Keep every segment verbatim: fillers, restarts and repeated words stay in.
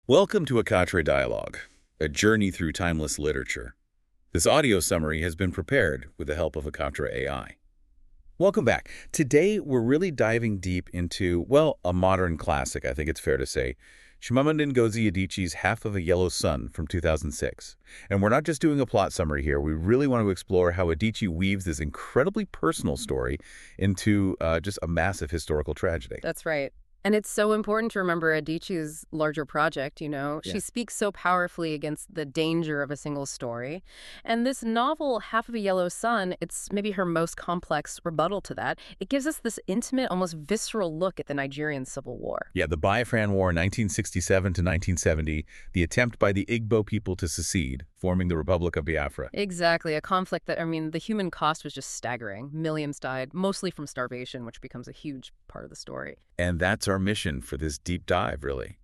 Welcome to Akatre Dialogue, a journey through timeless literature. This audio summary has been prepared with the help of Akatre A I. Welcome back. Today, we're really diving deep into, well, a modern classic, I think it's fair to say, Chimamanda Ngozi Adichie's Half of a Yellow Sun from two thousand six. And we're not just doing a plot summary here. We really want to explore how Adichie weaves this incredibly personal story into uh, just a massive historical tragedy. That's right. And it's so important to remember Adichie's larger project, you know. Yeah. She speaks so powerfully against the danger of a single story. And this novel, Half of a Yellow Sun, it's maybe her most complex rebuttal to that. It gives us this intimate, almost visceral look at the Nigerian Civil War. Yeah, the Biafran War, nineteen sixty-seven to nineteen seventy, the attempt by the Igbo people to secede, forming the Republic of Biafra. Exactly, a conflict that, I mean, the human cost was just staggering. Millions died, mostly from starvation, which becomes a huge part of the story. And that's our mission for this deep dive, really.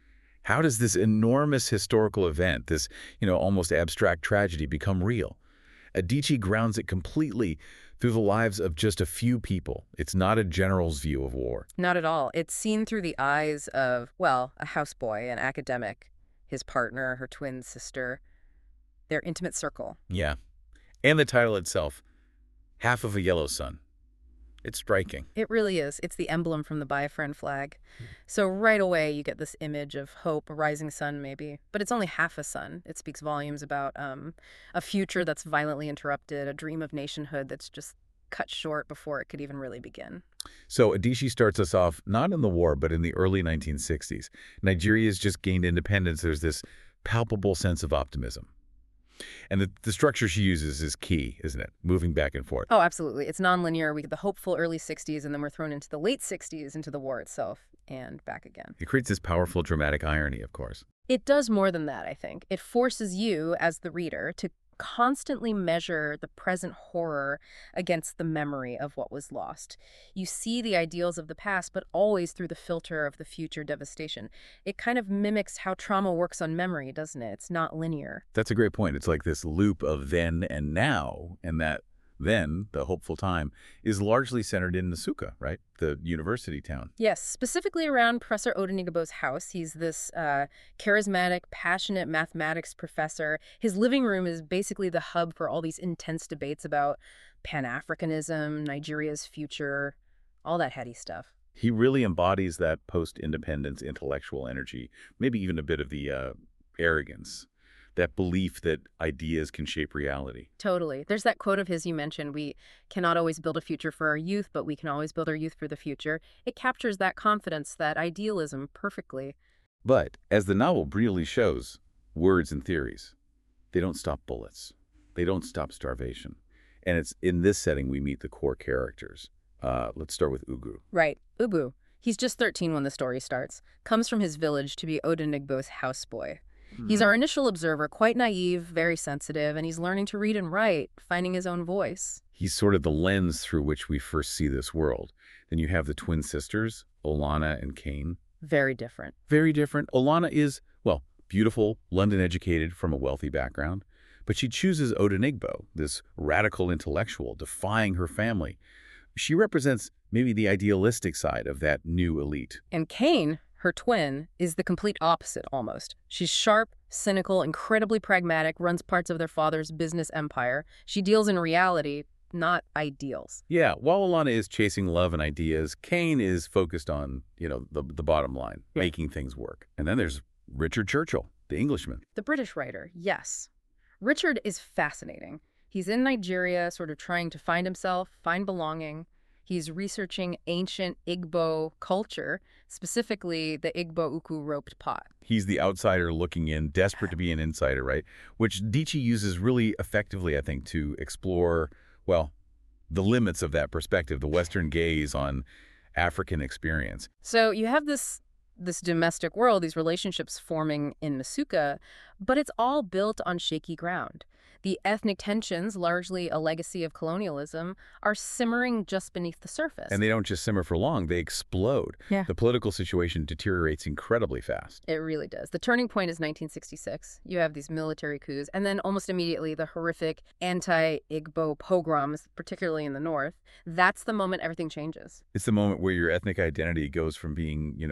How does this enormous historical event, this, you know, almost abstract tragedy, become real? Adichie grounds it completely through the lives of just a few people. It's not a general's view of war. Not at all. It's seen through the eyes of, well, a houseboy, an academic, his partner, her twin sister, their intimate circle. Yeah. And the title itself, Half of a Yellow Sun. It's striking. It really is. It's the emblem from the Biafran flag. So right away you get this image of hope, a rising sun maybe, but it's only half a sun. It speaks volumes about um, a future that's violently interrupted, a dream of nationhood that's just cut short before it could even really begin. So Adichie starts us off not in the war, but in the early nineteen sixties. Nigeria's just gained independence. There's this palpable sense of optimism. And the, the structure she uses is key, isn't it? Moving back and forth. Oh, absolutely. It's nonlinear. We get the hopeful early sixties, and then we're thrown into the late sixties, into the war itself, and back again. It creates this powerful dramatic irony, of course. It does more than that, I think. It forces you, as the reader, to constantly measure the present horror against the memory of what was lost. You see the ideals of the past, but always through the filter of the future devastation. It kind of mimics how trauma works on memory, doesn't it? It's not linear. That's a great point. It's like this loop of then and now, and that then, the hopeful time, is largely centered in Nsukka, right? The university town. Yes, specifically around Professor Odenigbo's house. He's this uh, charismatic, passionate mathematics professor. His living room is basically the hub for all these intense debates about Pan-Africanism, Nigeria's future, all that heady stuff. He really embodies that post-independence intellectual energy, maybe even a bit of the uh, arrogance. That belief that ideas can shape reality. Totally. There's that quote of his you mentioned, we cannot always build a future for our youth, but we can always build our youth for the future. It captures that confidence, that idealism perfectly. But, as the novel brilliantly shows, words and theories, they don't stop bullets. They don't stop starvation. And it's in this setting we meet the core characters. Uh, let's start with Ugu. Right. Ubu. He's just thirteen when the story starts. Comes from his village to be Odenigbo's houseboy. He's our initial observer, quite naive, very sensitive, and he's learning to read and write, finding his own voice. He's sort of the lens through which we first see this world. Then you have the twin sisters, Olana and Kane. Very different. Very different. Olana is, well, beautiful, London-educated from a wealthy background, but she chooses Odenigbo, this radical intellectual, defying her family. She represents maybe the idealistic side of that new elite. And Kane, her twin, is the complete opposite, almost. She's sharp, cynical, incredibly pragmatic, runs parts of their father's business empire. She deals in reality, not ideals. Yeah, while Olana is chasing love and ideas, Kane is focused on, you know, the, the bottom line, Yeah. making things work. And then there's Richard Churchill, the Englishman. The British writer, yes. Richard is fascinating. He's in Nigeria, sort of trying to find himself, find belonging. He's researching ancient Igbo culture, specifically the Igbo Uku roped pot. He's the outsider looking in, desperate to be an insider, right? Which Adichie uses really effectively, I think, to explore, well, the limits of that perspective, the Western gaze on African experience. So you have this this domestic world, these relationships forming in Nsukka, but it's all built on shaky ground. The ethnic tensions, largely a legacy of colonialism, are simmering just beneath the surface. And they don't just simmer for long, they explode. Yeah. The political situation deteriorates incredibly fast. It really does. The turning point is nineteen sixty-six. You have these military coups, and then almost immediately the horrific anti-Igbo pogroms, particularly in the north. That's the moment everything changes. It's the moment where your ethnic identity goes from being, you know, part of your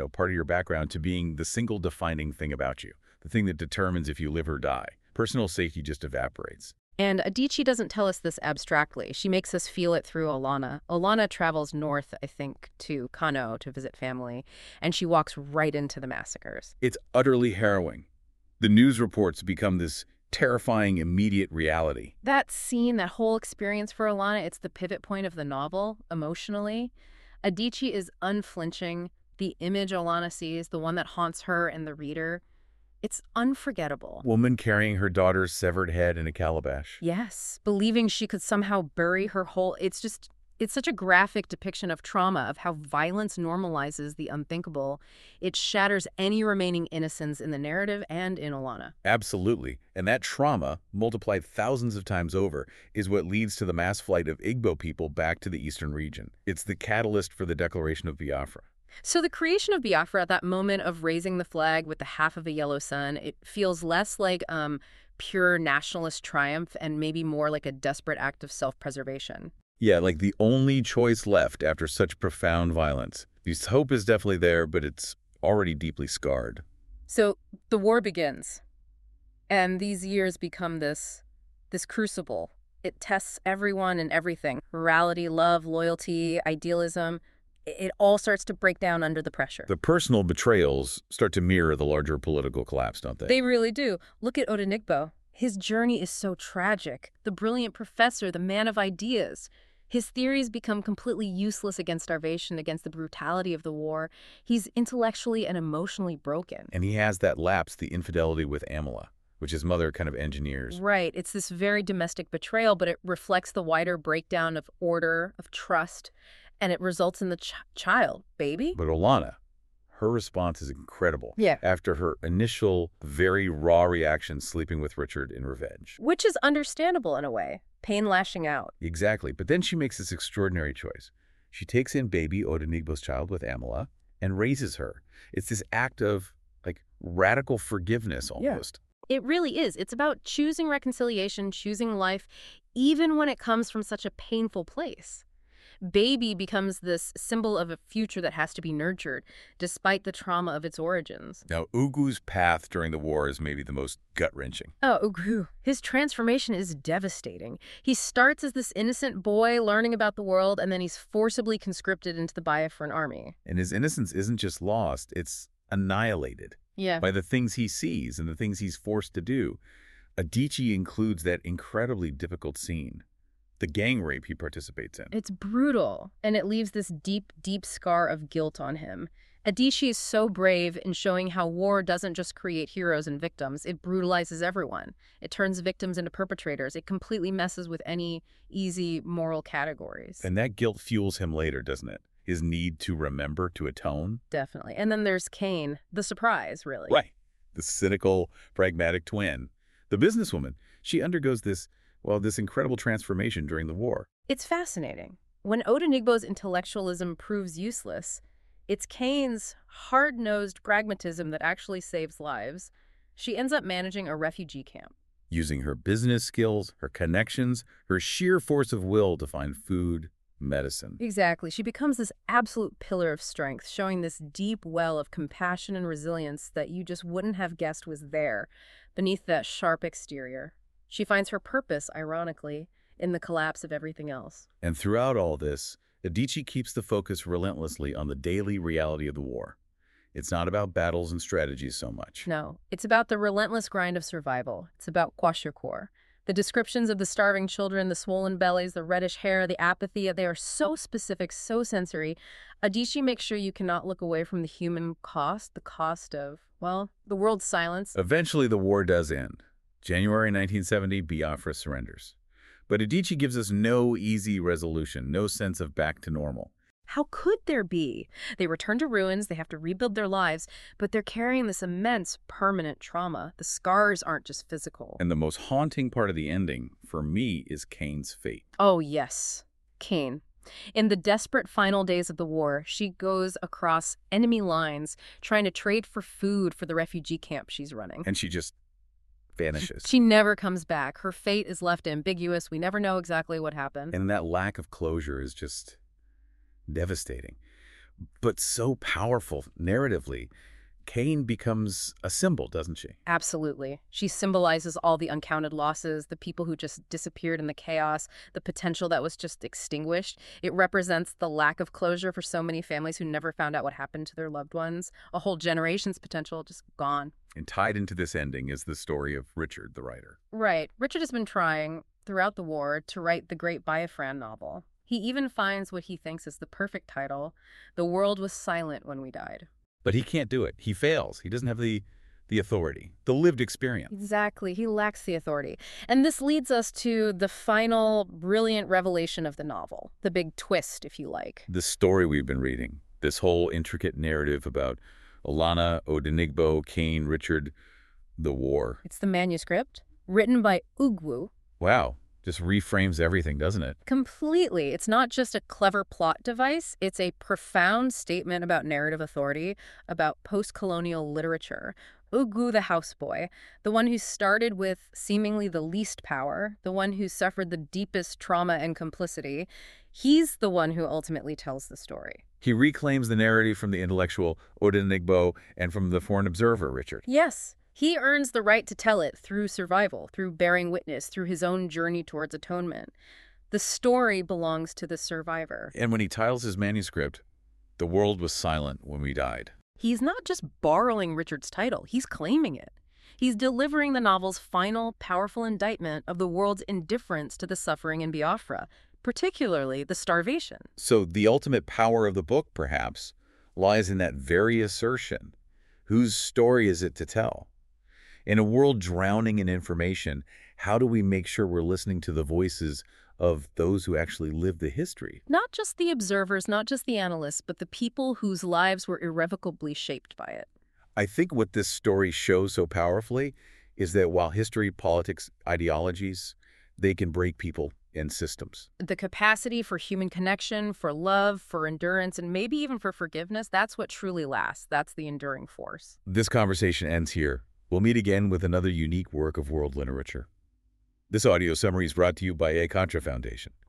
background to being the single defining thing about you, the thing that determines if you live or die. Personal safety just evaporates. And Adichie doesn't tell us this abstractly. She makes us feel it through Alana. Alana travels north, I think, to Kano to visit family, and she walks right into the massacres. It's utterly harrowing. The news reports become this terrifying, immediate reality. That scene, that whole experience for Alana, it's the pivot point of the novel, emotionally. Adichie is unflinching. The image Alana sees, the one that haunts her and the reader, it's unforgettable. Woman carrying her daughter's severed head in a calabash. Yes, believing she could somehow bury her whole... It's just... It's such a graphic depiction of trauma, of how violence normalizes the unthinkable. It shatters any remaining innocence in the narrative and in Alana. Absolutely. And that trauma, multiplied thousands of times over, is what leads to the mass flight of Igbo people back to the eastern region. It's the catalyst for the declaration of Biafra. So the creation of Biafra, that moment of raising the flag with the half of a yellow sun, it feels less like um, pure nationalist triumph and maybe more like a desperate act of self-preservation. Yeah, like the only choice left after such profound violence. This hope is definitely there, but it's already deeply scarred. So the war begins, and these years become this, this crucible. It tests everyone and everything. Morality, love, loyalty, idealism. It all starts to break down under the pressure. The personal betrayals start to mirror the larger political collapse, don't they? They really do. Look at Odenigbo. His journey is so tragic. The brilliant professor, the man of ideas. His theories become completely useless against starvation, against the brutality of the war. He's intellectually and emotionally broken. And he has that lapse, the infidelity with Amala, which his mother kind of engineers. Right. It's this very domestic betrayal, but it reflects the wider breakdown of order, of trust, and it results in the ch child, baby. But Alana, her response is incredible. Yeah. After her initial, very raw reaction sleeping with Richard in revenge. Which is understandable in a way. Pain lashing out. Exactly. But then she makes this extraordinary choice. She takes in baby Odenigbo's child with Amala and raises her. It's this act of, like, radical forgiveness almost. Yeah. It really is. It's about choosing reconciliation, choosing life, even when it comes from such a painful place. Baby becomes this symbol of a future that has to be nurtured, despite the trauma of its origins. Now, Ugu's path during the war is maybe the most gut-wrenching. Oh, Ugu. His transformation is devastating. He starts as this innocent boy learning about the world, and then he's forcibly conscripted into the Biafran army. And his innocence isn't just lost, it's annihilated. Yeah. By the things he sees and the things he's forced to do. Adichie includes that incredibly difficult scene. The gang rape he participates in. It's brutal, and it leaves this deep, deep scar of guilt on him. Adichie is so brave in showing how war doesn't just create heroes and victims, it brutalizes everyone. It turns victims into perpetrators. It completely messes with any easy moral categories. And that guilt fuels him later, doesn't it? His need to remember, to atone. Definitely. And then there's Cain, the surprise, really. Right. The cynical, pragmatic twin. The businesswoman. She undergoes this Well, this incredible transformation during the war. It's fascinating. When Odenigbo's intellectualism proves useless, it's Cain's hard-nosed pragmatism that actually saves lives. She ends up managing a refugee camp. Using her business skills, her connections, her sheer force of will to find food, medicine. Exactly. She becomes this absolute pillar of strength, showing this deep well of compassion and resilience that you just wouldn't have guessed was there beneath that sharp exterior. She finds her purpose, ironically, in the collapse of everything else. And throughout all this, Adichie keeps the focus relentlessly on the daily reality of the war. It's not about battles and strategies so much. No, it's about the relentless grind of survival. It's about kwashiorkor. The descriptions of the starving children, the swollen bellies, the reddish hair, the apathy, they are so specific, so sensory. Adichie makes sure you cannot look away from the human cost, the cost of, well, the world's silence. Eventually, the war does end. January nineteen seventy, Biafra surrenders. But Adichie gives us no easy resolution, no sense of back to normal. How could there be? They return to ruins, they have to rebuild their lives, but they're carrying this immense, permanent trauma. The scars aren't just physical. And the most haunting part of the ending, for me, is Cain's fate. Oh, yes. Cain. In the desperate final days of the war, she goes across enemy lines, trying to trade for food for the refugee camp she's running. And she just vanishes. She never comes back. Her fate is left ambiguous. We never know exactly what happened. And that lack of closure is just devastating. But so powerful narratively, Cain becomes a symbol, doesn't she? Absolutely. She symbolizes all the uncounted losses, the people who just disappeared in the chaos, the potential that was just extinguished. It represents the lack of closure for so many families who never found out what happened to their loved ones. A whole generation's potential just gone. And tied into this ending is the story of Richard, the writer. Right. Richard has been trying, throughout the war, to write the great Biafran novel. He even finds what he thinks is the perfect title, The World Was Silent When We Died. But he can't do it. He fails. He doesn't have the, the authority, the lived experience. Exactly. He lacks the authority. And this leads us to the final brilliant revelation of the novel, the big twist, if you like. The story we've been reading, this whole intricate narrative about Olanna, Odenigbo, Cain, Richard, the war. It's the manuscript, written by Ugwu. Wow. Just reframes everything, doesn't it? Completely. It's not just a clever plot device. It's a profound statement about narrative authority, about post-colonial literature. Ugwu the houseboy, the one who started with seemingly the least power, the one who suffered the deepest trauma and complicity, he's the one who ultimately tells the story. He reclaims the narrative from the intellectual Odenigbo and from the foreign observer, Richard. Yes. He earns the right to tell it through survival, through bearing witness, through his own journey towards atonement. The story belongs to the survivor. And when he titles his manuscript, The World Was Silent When We Died. He's not just borrowing Richard's title, he's claiming it. He's delivering the novel's final, powerful indictment of the world's indifference to the suffering in Biafra, particularly the starvation. So the ultimate power of the book, perhaps, lies in that very assertion. Whose story is it to tell? In a world drowning in information, how do we make sure we're listening to the voices of those who actually lived the history? Not just the observers, not just the analysts, but the people whose lives were irrevocably shaped by it. I think what this story shows so powerfully is that while history, politics, ideologies, they can break people and systems. The capacity for human connection, for love, for endurance, and maybe even for forgiveness, that's what truly lasts. That's the enduring force. This conversation ends here. We'll meet again with another unique work of world literature. This audio summary is brought to you by A Contra Foundation.